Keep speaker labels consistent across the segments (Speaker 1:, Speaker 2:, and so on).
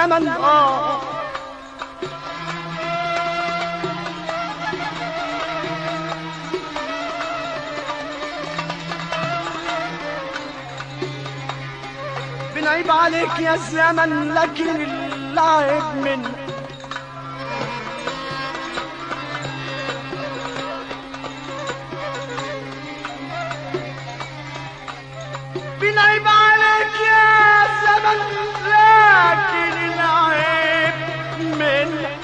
Speaker 1: الزمن بنعيب عليك يا زمن، لكن العيب منك. بنعيب عليك يا زمن، لكن العيب منك.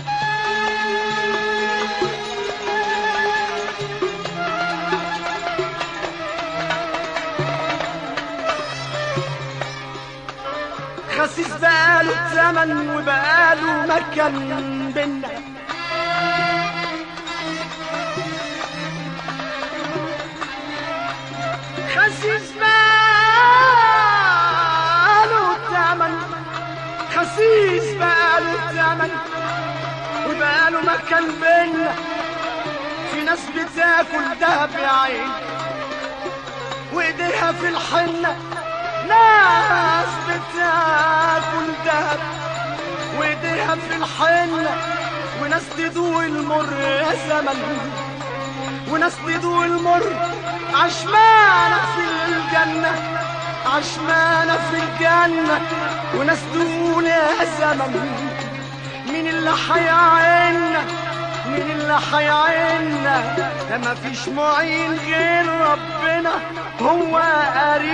Speaker 1: خسيس بقاله الزمن وبقاله مكان بينا، خسيس بقاله الزمن، خسيس بقاله الزمن وبقاله مكان بينا. في ناس بتاكل دهب يا عين وايديها في الحنة، ناس بتاكل دهب وايديها في الحنة، وناس تدوق المر يا زمن، وناس تدوق المر عشمانة في الجنة، عشمانة في الجنة. وناس تقول يا زمن مين اللي حيعيننا، مين اللي حيعيننا، ده مفيش معين غير ربنا هو قريب.